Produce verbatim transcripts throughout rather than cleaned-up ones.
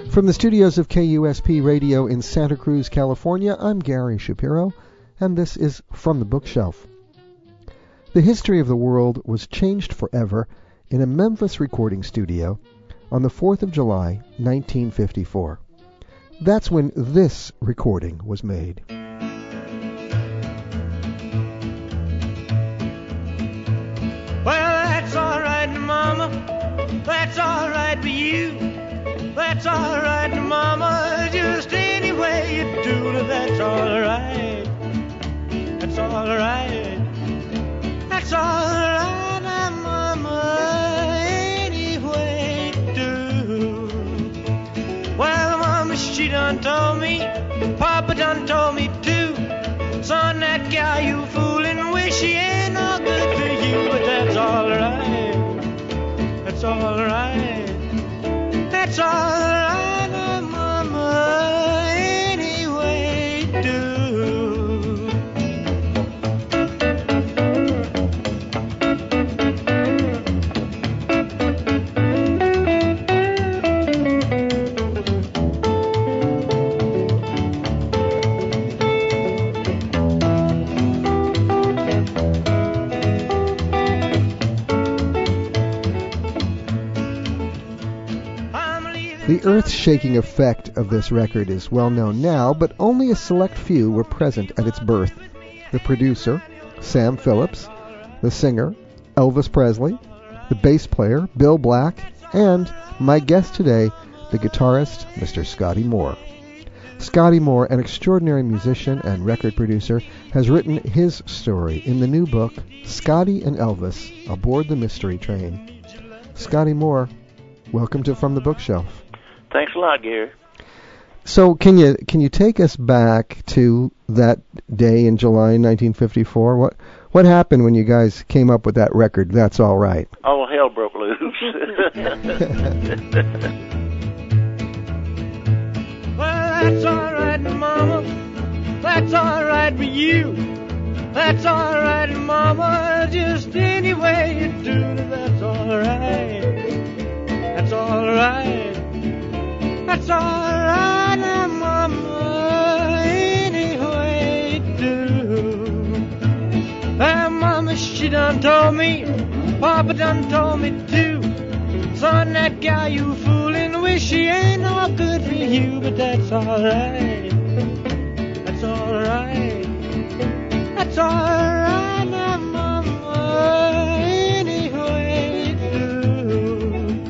From the studios of K U S P Radio in Santa Cruz, California, I'm Gary Shapiro, and this is From the Bookshelf. The history of the world was changed forever in a Memphis recording studio on the fourth of July, nineteen fifty-four. That's when this recording was made. Well, that's all right, Mama. That's all right with you. That's all right, Mama. Just any way you do it, that's all right. That's all right. That's all right, Mama. Any way you do. Well, Mama, she done told me, Papa done told me too. Son, that gal you fooling with, she ain't no good for you, but that's all right. That's all right. That's all right, Mama, any way you do. The earth-shaking effect of this record is well known now, but only a select few were present at its birth. The producer, Sam Phillips, the singer, Elvis Presley, the bass player, Bill Black, and my guest today, the guitarist, Mister Scotty Moore. Scotty Moore, an extraordinary musician and record producer, has written his story in the new book, Scotty and Elvis, Aboard the Mystery Train. Scotty Moore, welcome to From the Bookshelf. Thanks a lot, Gary. So can you can you take us back to that day in July nineteen fifty-four? What what happened when you guys came up with that record, That's All Right? All hell broke loose. Well, that's all right, Mama. That's all right with you. That's all right, Mama. Just any way you do it, that's all right. That's all right. That's all right, Mama, any way you do. Ah, Mama, she done told me, Papa done told me too. Son, that gal you fooling with, she ain't no good for you, but that's all right. That's all right. That's all right, Mama, any way you do.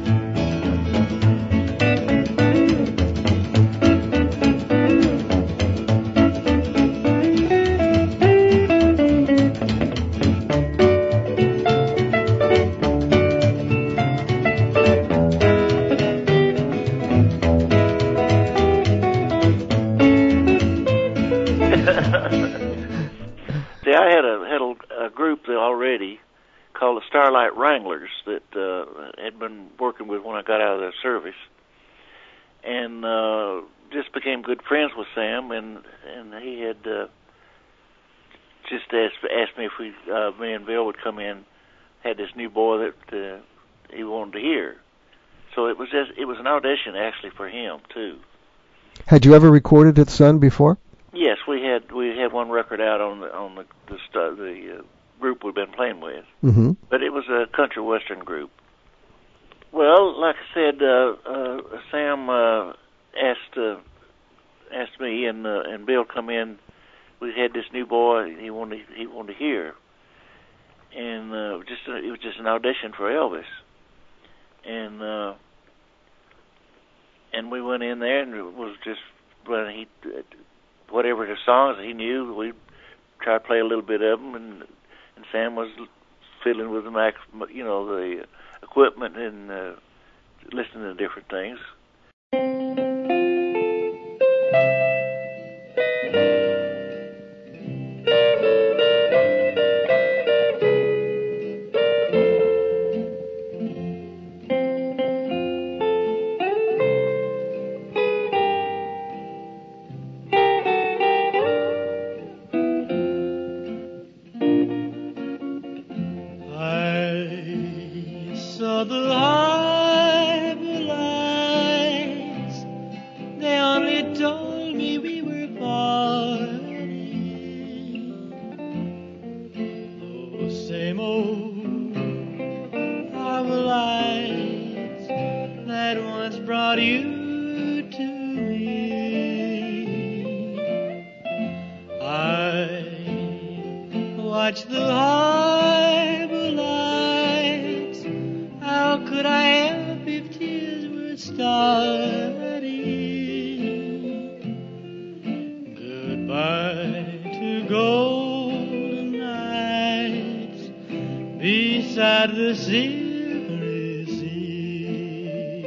See, I had a had a, a group there already called the Starlight Wranglers that uh, had been working with when I got out of the service, and uh, just became good friends with Sam, and and he had uh, just asked asked me if we uh, me and Bill would come in. Had this new boy that uh, he wanted to hear, so it was just it was an audition actually for him too. Had you ever recorded at Sun before? Yes, we had we had one record out on the on the the, st- the uh, group we've been playing with, Mm-hmm. but it was a country western group. Well, like I said, uh, uh, Sam uh, asked uh, asked me and uh, and Bill come in. We had this new boy he wanted he wanted to hear, and uh, just uh, it was just an audition for Elvis, and uh, and we went in there and it was just well he. Uh, whatever the songs he knew, we tried to play a little bit of them, and and Sam was fiddling with the max, you know, the equipment and uh, listening to different things. I saw the harbor lights same old harbor lights that once brought you to me. I watch the harbor lights. How could I help if tears were starting? Goodbye to golden nights beside the silvery sea.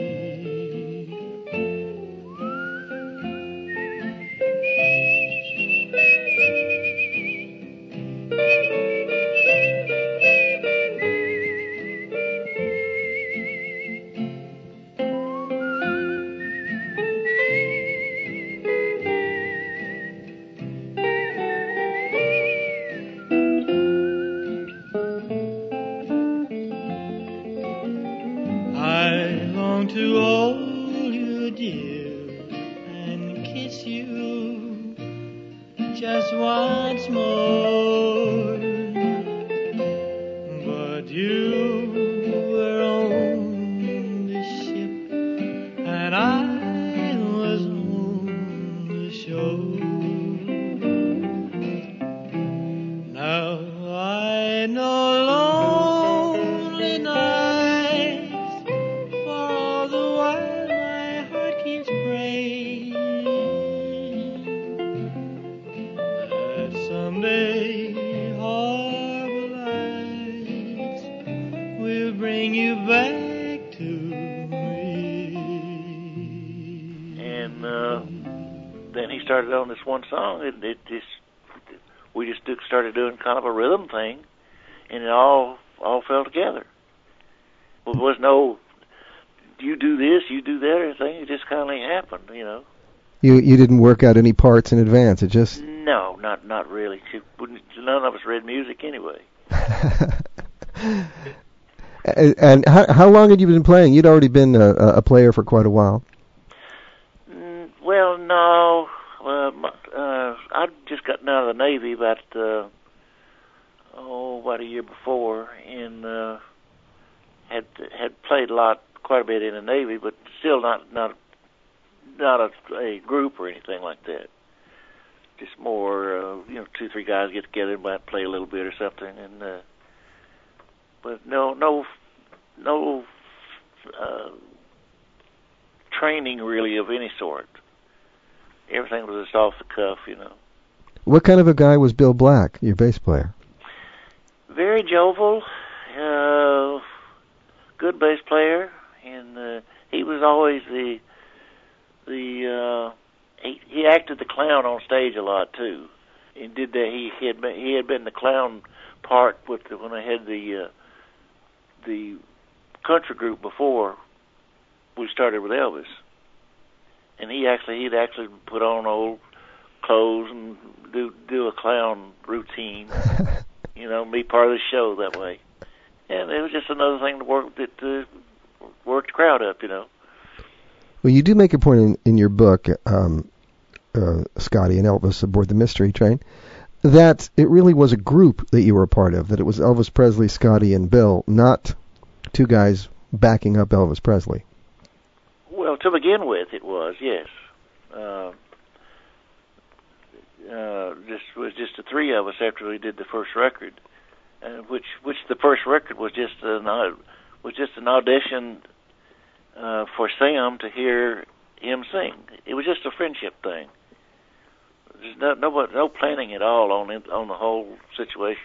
I long to hold you, dear, and kiss you just once more. But you were on the ship, and I was on the shore. Now I know lonely nights, for all the while my heart keeps praying that someday harbor lights will bring you back to me. And uh, then he started on this one song, and it just we just do- started doing kind of a rhythm thing, and it all all fell together. Well, there was no you do this, you do that, or anything. It just kind of happened, you know. You you didn't work out any parts in advance. It just No, not not really. She wouldn't, none of us read music anyway. and, and how how long had you been playing? You'd already been a, a player for quite a while. Mm, well, no. Uh, my, uh, I'd just gotten out of the Navy about uh, oh, about a year before, and uh, had had played a lot, quite a bit in the Navy, but still not not not a, a group or anything like that. Just more, uh, you know, two three guys get together and might play a little bit or something, and uh, but no no no uh, training really of any sort. Everything was just off the cuff, you know. What kind of a guy was Bill Black, your bass player? Very jovial, uh, good bass player, and uh, he was always the the uh, he he acted the clown on stage a lot too. He did that. He, he had been, he had been the clown part with the, when I had the uh, the country group before we started with Elvis. And he actually, he'd actually put on old clothes and do do a clown routine, you know, be part of the show that way. And it was just another thing to work that uh, work the crowd up, you know. Well, you do make a point in, in your book, um, uh, Scotty and Elvis Aboard the Mystery Train, that it really was a group that you were a part of, that it was Elvis Presley, Scotty, and Bill, not two guys backing up Elvis Presley. Well, to begin with, it was, yes. Uh, uh, just was just the three of us after we did the first record, uh, which which the first record was just an uh, was just an audition uh, for Sam to hear him sing. It was just a friendship thing. There's no no, no planning at all on it, on the whole situation.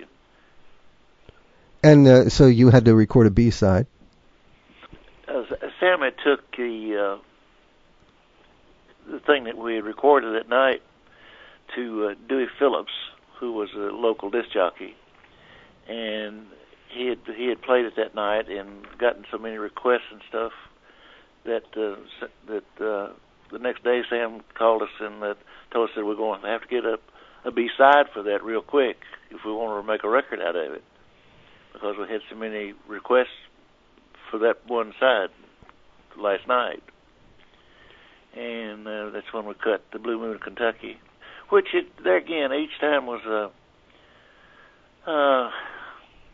And uh, so you had to record a B-side. Uh, Sam had took the uh, the thing that we had recorded that night to uh, Dewey Phillips, who was a local disc jockey, and he had he had played it that night and gotten so many requests and stuff that uh, that uh, the next day Sam called us and uh, told us that we're going to have to get a, a B-side for that real quick if we wanted to make a record out of it, because we had so many requests for that one side last night. And uh, that's when we cut the Blue Moon of Kentucky, which it, there again, each time was a, uh,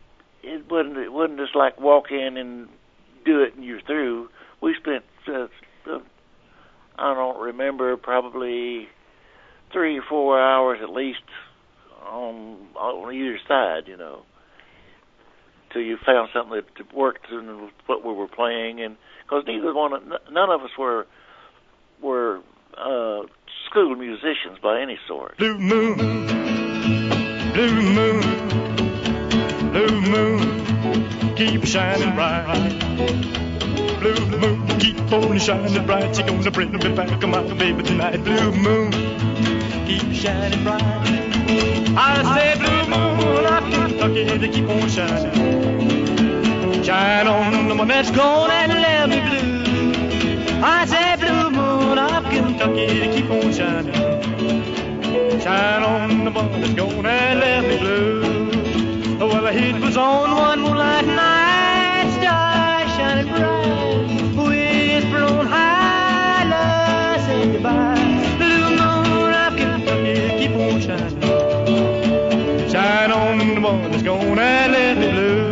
it wasn't it wasn't just like walk in and do it and you're through. We spent uh, uh, I don't remember probably three or four hours at least on on either side, you know, till you found something that worked in what we were playing, and because neither one, none of us were were uh, school musicians by any sort. Blue moon, blue moon, blue moon, keep shining bright. Blue moon, keep on shining bright. You're gonna bring me back, my baby, tonight. Blue moon, keep shining bright. I say blue moon, I Kentucky, to keep on shining. Shine on the one that's gone and let me blue. I say blue moon of Kentucky, to keep on shining. Shine on the one that's gone and let me blue. Well, it was on one moonlight night, star shining bright, whisper on high, love say goodbye. Blue moon of Kentucky, keep on shining. Shine on the one that's gone and let me blue.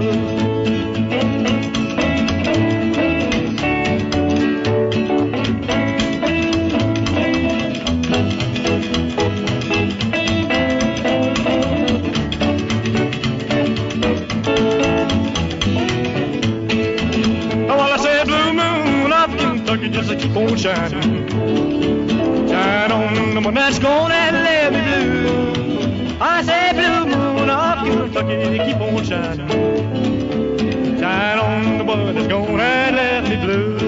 Just keep on shining. Shine on the one that's gone and let me blue. I say blue moon of Kentucky, keep on shining. Shine on the one that's gone and let me blue.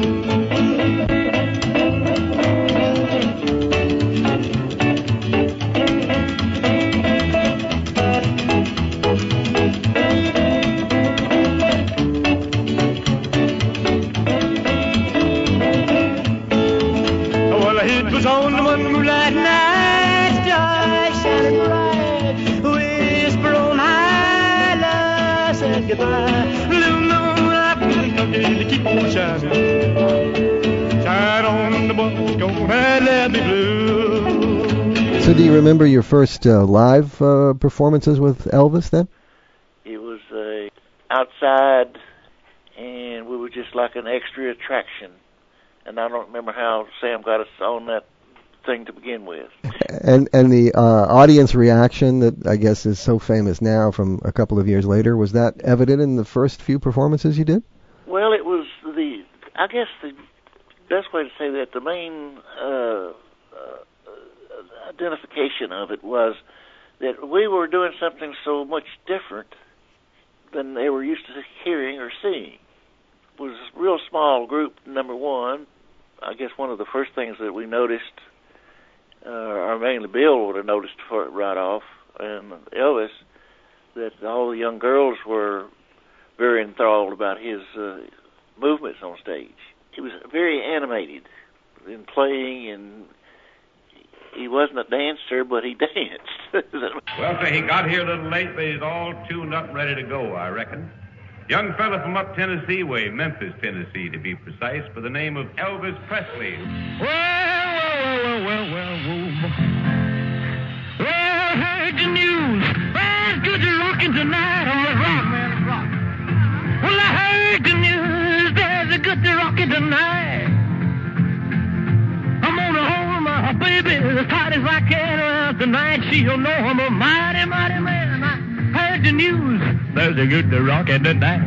On the one moonlight night, star shining bright, whisper on high, love said goodbye. Blue moon of Kentucky, keep on shining. Shine on the one that's gone and let me blue. So do you remember your first uh, live uh, performances with Elvis then? It was uh, outside, and we were just like an extra attraction. And I don't remember how Sam got us on that thing to begin with. And and the uh, audience reaction that I guess is so famous now from a couple of years later, was that evident in the first few performances you did? Well, it was the, I guess the best way to say that, the main uh, uh, identification of it was that we were doing something so much different than they were used to hearing or seeing. It was a real small group, number one. I guess one of the first things that we noticed, uh, or mainly Bill would have noticed for it right off, and Elvis, that all the young girls were very enthralled about his uh, movements on stage. He was very animated in playing, and he wasn't a dancer, but he danced. Well, sir, he got here a little late, but he's all tuned up and ready to go, I reckon. Young fella from up Tennessee way, Memphis, Tennessee, to be precise, by the name of Elvis Presley. Well, well, well, well, well, well, I heard the news. Well, it's good to rockin' tonight on the rock, man, rock. Well, I heard the news. There's a good to rockin' tonight. I'm gonna hold my baby as tight as I can around tonight. She'll know I'm a mighty, mighty man. I heard the news. There's a good to rockin' tonight.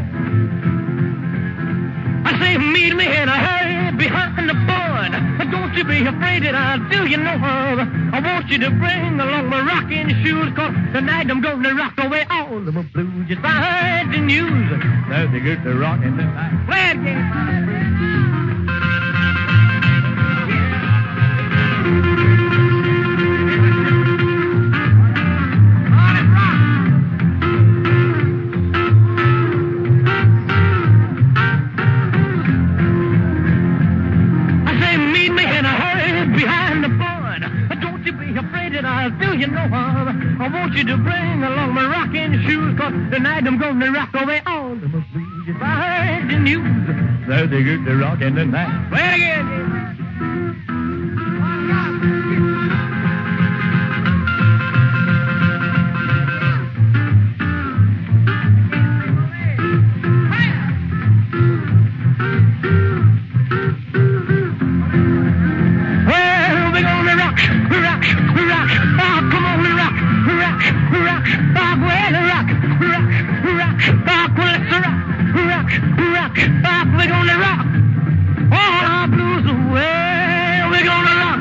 I say meet me in a hurry behind the barn. Don't you be afraid that I'll do you no harm. I want you to bring along my rocking shoes, cause tonight I'm gonna rock away all of my blues. Just I heard the news. There's a good to rockin' tonight. Play it again. I'll do you no harm. I want you to bring along my rocking shoes, cause tonight I'm gonna rock away all of my blues. If I heard the news, there's a good to rockin' tonight. Play it again. rock, rock, well, rock, rock, rock, rock, well, let's rock, rock, rock, rock, we're gonna rock all our blues away, we're gonna rock.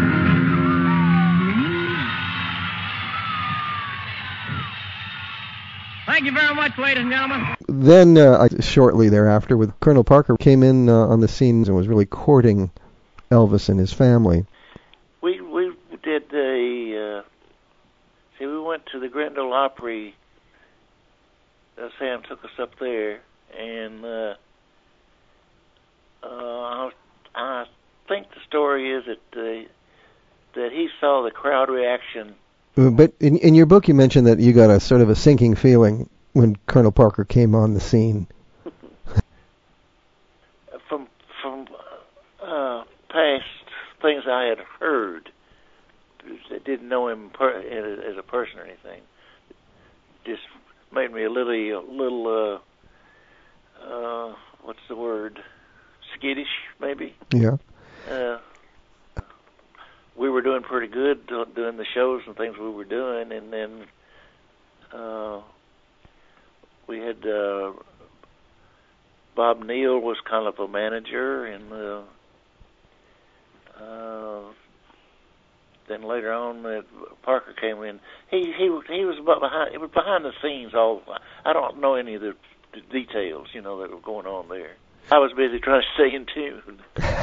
Thank you very much, ladies and gentlemen. Then, uh, shortly thereafter, with Colonel Parker came in uh, on the scene and was really courting Elvis and his family. We we did a uh, see. We went to the Grand Ole Opry. Uh, Sam took us up there, and uh, uh, I think the story is that uh, that he saw the crowd reaction. But in in your book, you mentioned that you got a sort of a sinking feeling when Colonel Parker came on the scene. from from uh, past things I had heard, I didn't know him per, as a person or anything. Just made me a little, a little, uh, uh, what's the word? Skittish, maybe. Yeah. Uh, we were doing pretty good doing the shows and things we were doing, and then uh, we had uh, Bob Neal was kind of a manager, and uh, uh, then later on uh, Parker came in. He he he was about behind. It was behind the scenes. All I don't know any of the, the details, you know, that were going on there. I was busy trying to stay in tune.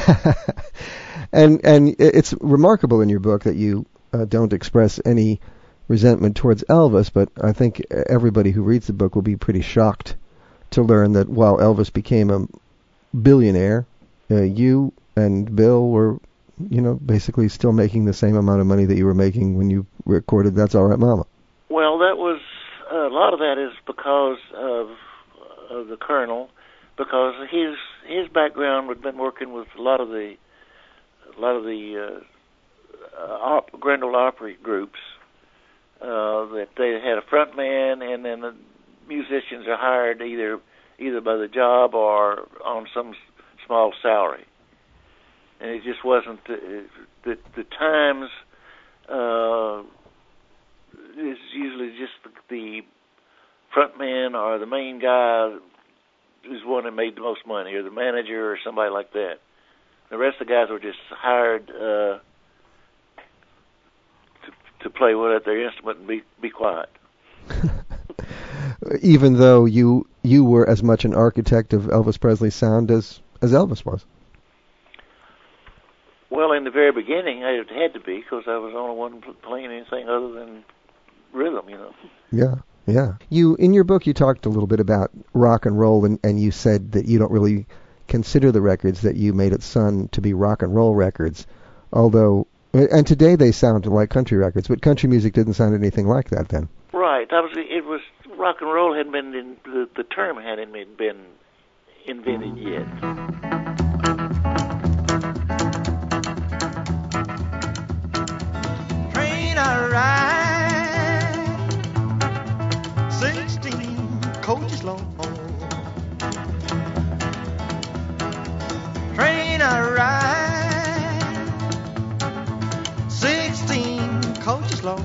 and and it's remarkable in your book that you uh, don't express any resentment towards Elvis, but I think everybody who reads the book will be pretty shocked to learn that while Elvis became a billionaire, uh, you and Bill were, you know, basically still making the same amount of money that you were making when you recorded That's All Right Mama. Well, that was a lot of that is because of, of the Colonel. Because his his background had been working with a lot of the a lot of the uh, uh, op, Grand Ole Opry groups, uh, that they had a front man, and then the musicians are hired either either by the job or on some small salary, and it just wasn't the the, the times. Uh, it's usually just the, the front man or the main guy who's one that made the most money, or the manager, or somebody like that. The rest of the guys were just hired uh, to to play with their instrument and be be quiet. Even though you you were as much an architect of Elvis Presley's sound as as Elvis was. Well, in the very beginning, I had to be, because I was the only one playing anything other than rhythm, you know. Yeah. Yeah. You in your book you talked a little bit about rock and roll, and, and you said that you don't really consider the records that you made at Sun to be rock and roll records, although and today they sound like country records, but country music didn't sound anything like that then. Right. That was it. Was rock and roll hadn't been in, the the term hadn't been invented yet. Train I ride sixteen coaches long. Train I ride sixteen coaches long.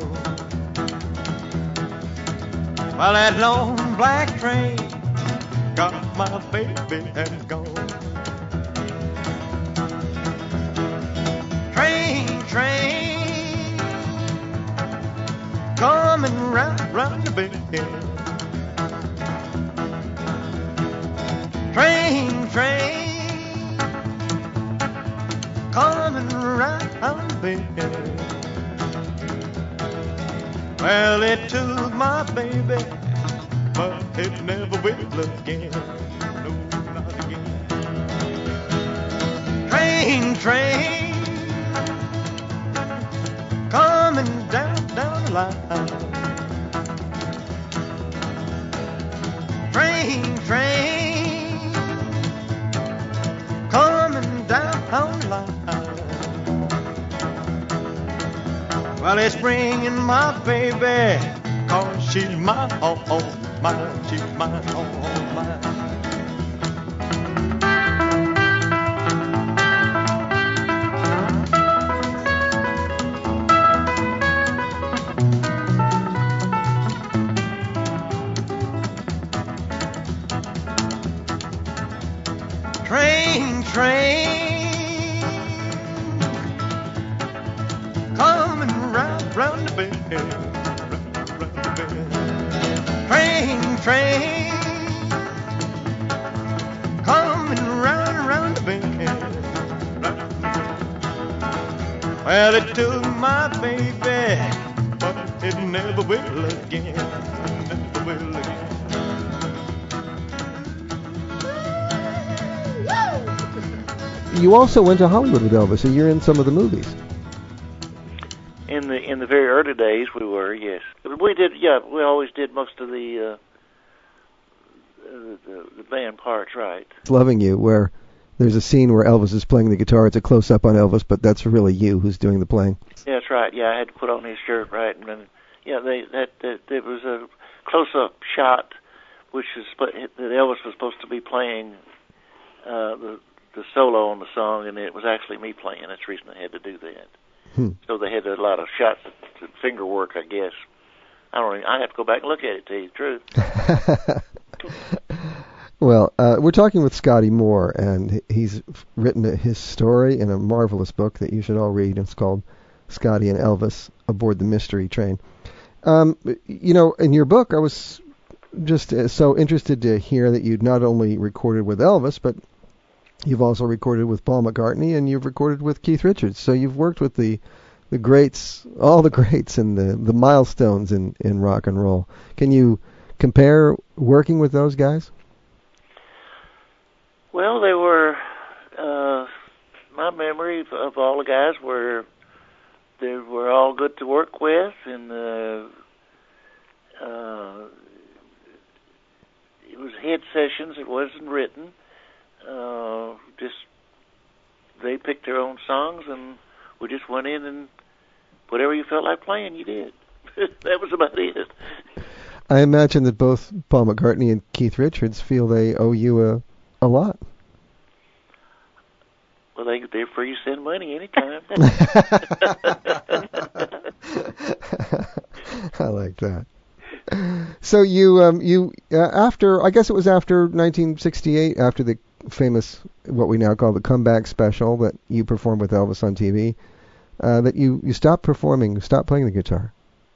While that long black train got my baby and gone. Train, train, coming round, round the bend. Train, train, coming round the bend. Well, it took my baby, but it never will again. No, not again. Train, train, coming down, down the line. Train, train, coming down the line. Well, it's bringing my baby, 'cause she's my all, all mine, she's mine, all, all mine. train coming round, round the bend, round, round the bend. Train, train coming round, round the bend. Well, it took my baby, but it never will again, never will again. You also went to Hollywood with Elvis, and you're in some of the movies. In the in the very early days, we were, yes. We did, yeah. We always did most of the uh, the, the, the band parts, right? It's Loving You, where there's a scene where Elvis is playing the guitar. It's a close-up on Elvis, but that's really you who's doing the playing. Yeah, that's right. Yeah, I had to put on his shirt, right, and then yeah, they that that there was a close-up shot, which is that Elvis was supposed to be playing uh, the the solo on the song, and it was actually me playing. That's the reason I had to do that. Hmm. So they had a lot of shots, of finger work, I guess. I don't even, I have to go back and look at it, to tell you the truth. Well, uh, we're talking with Scotty Moore, and he's written his story in a marvelous book that you should all read. It's called Scotty and Elvis Aboard the Mystery Train. Um, you know, in your book, I was just uh, so interested to hear that you'd not only recorded with Elvis, but you've also recorded with Paul McCartney, and you've recorded with Keith Richards. So you've worked with the the greats, all the greats, and the, the milestones in, in rock and roll. Can you compare working with those guys? Well, they were, uh, my memory of, of all the guys were, they were all good to work with, and uh, uh, it was head sessions, it wasn't written. Uh, just they picked their own songs, and we just went in and whatever you felt like playing, you did. That was about it. I imagine that both Paul McCartney and Keith Richards feel they owe you a a lot. Well, they they're free to send money anytime. I like that. So you um you uh, after I guess it was after nineteen sixty-eight, after the famous what we now call the comeback special that you performed with Elvis on T V, uh, that you you stopped performing, stopped playing the guitar.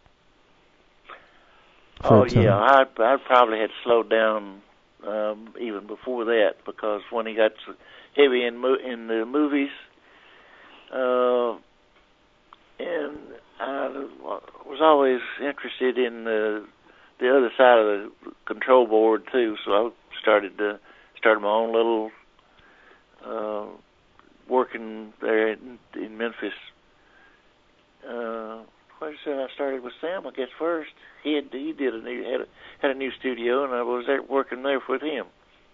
Oh yeah, I I probably had slowed down um, even before that, because when he got so heavy in mo- in the movies, uh, and I was always interested in the the other side of the control board too, so I started to started my own little uh, working there in, in Memphis. Uh, what I said, I started with Sam, I guess first. He had he did a new had a, had a new studio, and I was there working there with him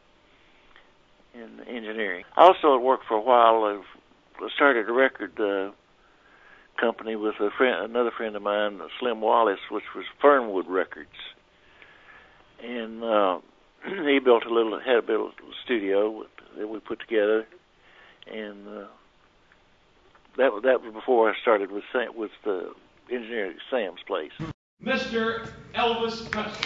in engineering. I also had worked for a while. I started a record uh, company with a friend, another friend of mine, Slim Wallace, which was Fernwood Records, and uh, he built a little had a little studio that we put together, and uh, that was that was before I started with Sam, with the engineering at Sam's place. Mister Elvis Presley.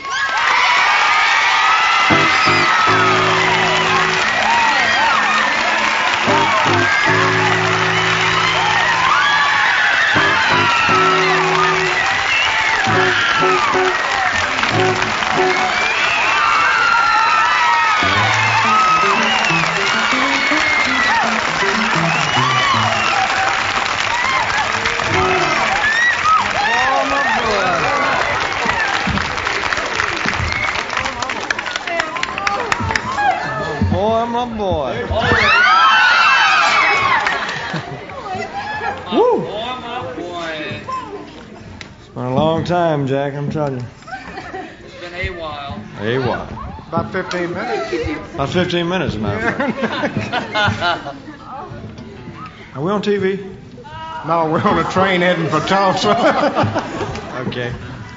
My boy. Woo! Boy, my boy. It's been a long time, Jack, I'm telling you. It's been a while. A while. About fifteen minutes. About fifteen minutes, as a matter of fact. Are we on T V? No, we're on a train heading for Tulsa. Okay.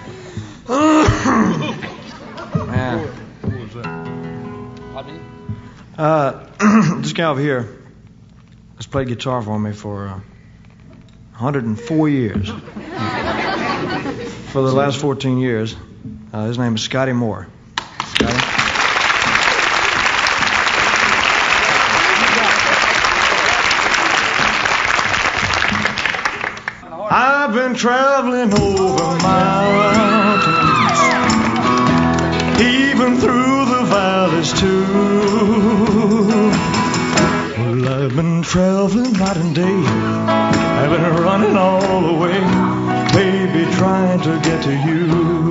Man. What was that? Pardon? Uh, this guy over here has played guitar for me for uh, one hundred four years. For the last fourteen years. Uh, his name is Scotty Moore. Scotty? I've been traveling over mountains, even through the valleys too. Well, I've been traveling night and day, I've been running all the way, baby, trying to get to you.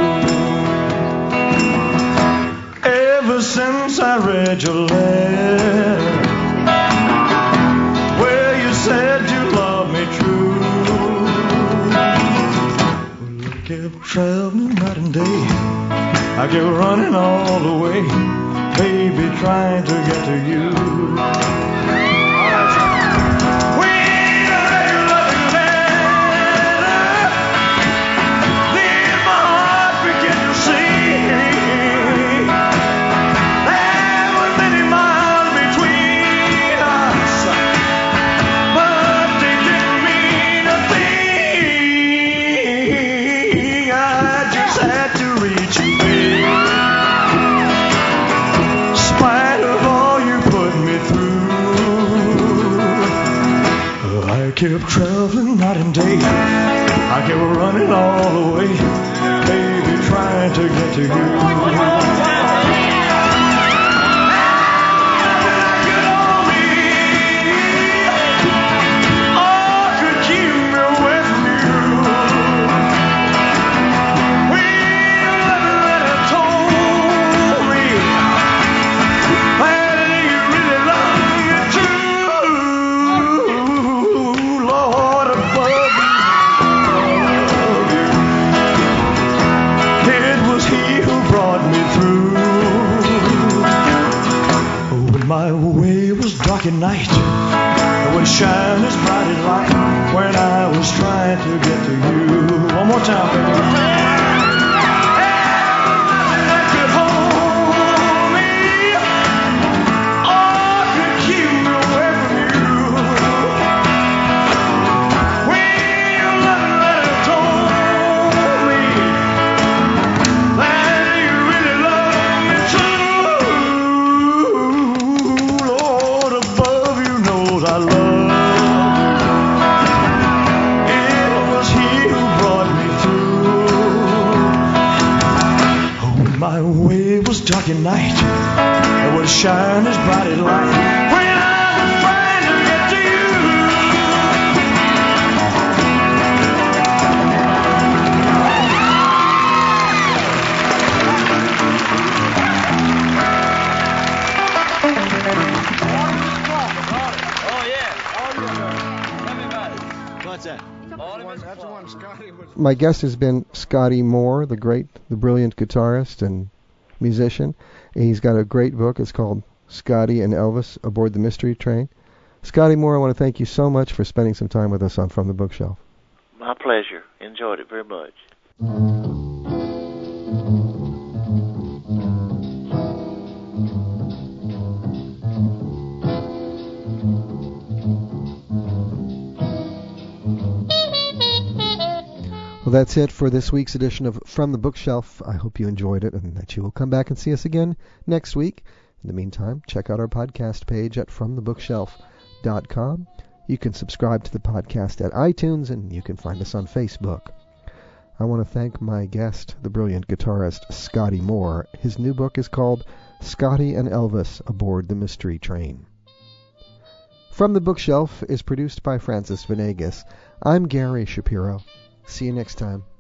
Ever since I read your letter, where you said you loved me true, well, I kept traveling night and day, I kept running all the way, baby, trying to get to you. I kept traveling night and day, I kept running all the way, baby, trying to get to you. My way was dark at night, it would shine as bright as light when I was trying to get to you. One more time, baby. My way was dark at night, it would shine as bright as light when I was trying to get to you. Oh yeah. Everybody. What's that? That's the one Scotty was. My guest has been Scotty Moore, the great, the brilliant guitarist and musician. He's got a great book. It's called Scotty and Elvis Aboard the Mystery Train. Scotty Moore, I want to thank you so much for spending some time with us on From the Bookshelf. My pleasure. Enjoyed it very much. Well, that's it for this week's edition of From the Bookshelf. I hope you enjoyed it and that you will come back and see us again next week. In the meantime, check out our podcast page at from the bookshelf dot com. You can subscribe to the podcast at iTunes, and you can find us on Facebook. I want to thank my guest, the brilliant guitarist Scotty Moore. His new book is called Scotty and Elvis Aboard the Mystery Train. From the Bookshelf is produced by Francis Venegas. I'm Gary Shapiro. See you next time.